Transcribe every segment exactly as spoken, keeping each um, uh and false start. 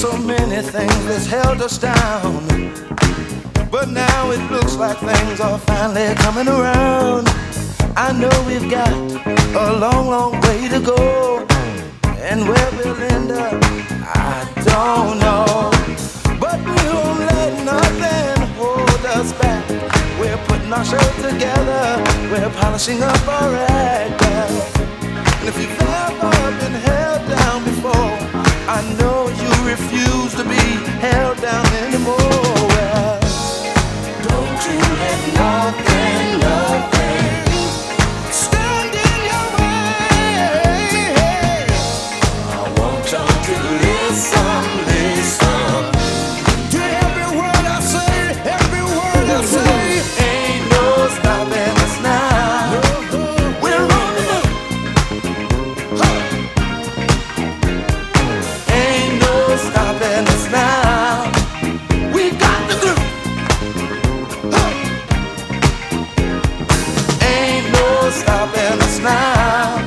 so many things that's held us down, but now it looks like things are finally coming around. I know we've got a long, long way to go, and where we'll end up, I don't know. But we won't let nothing hold us back. We're putting our show together, we're polishing up our act. And if you've ever been held down before, I know you refuse to be held down anymore. Well, don't you let nothing, nothing stand in your way. I want y'all to listen, listen to every word I say, every word I say. Ain't no stopping us now. We're rolling up. Huh. Ain't no stopping us now. We got the groove. Huh. Ain't no stopping us now.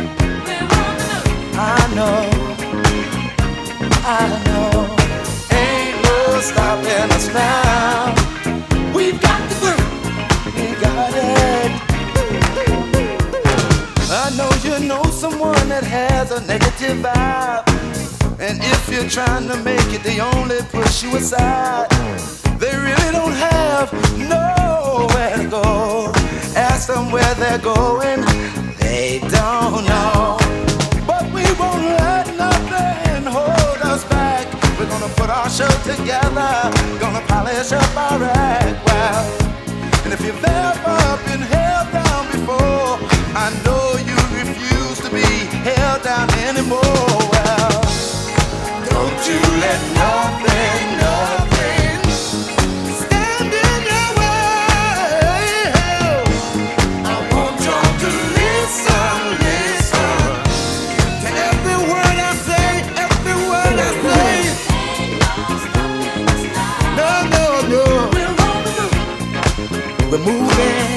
I know, I know. Ain't no stopping us now. We've got the groove. We got it. I know you know someone that has a negative vibe, and if you're trying to make it, they only push you aside. They really don't have nowhere to go. Ask them where they're going, they don't know. But we won't let nothing hold us back. We're gonna put our show together, gonna polish up our act. Well, and if you've ever been held down before, I know you refuse to be held down anymore. Well, don't you let nothing, nothing stand in your way. I want y'all to listen, listen to every word I say, every word I say. No, no, no. We're moving.